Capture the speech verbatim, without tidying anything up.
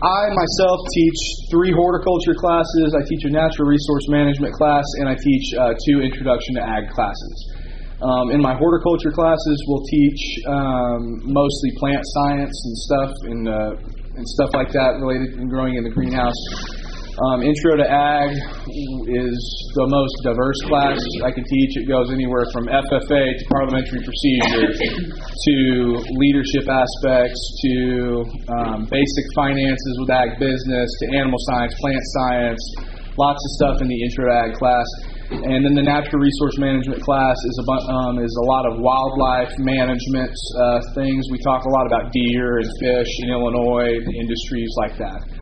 I myself teach three horticulture classes. I teach a natural resource management class, and I teach uh, two introduction to ag classes. Um, in my horticulture classes, we'll teach um, mostly plant science and stuff and, uh, and stuff like that related to growing in the greenhouse. Um, Intro to Ag is the most diverse class I can teach. It goes anywhere from F F A to parliamentary procedure to leadership aspects to um, basic finances with ag business to animal science, plant science, lots of stuff in the Intro to Ag class. And then the Natural Resource Management class is a, bu- um, is a lot of wildlife management uh, things. We talk a lot about deer and fish in Illinois, industries like that.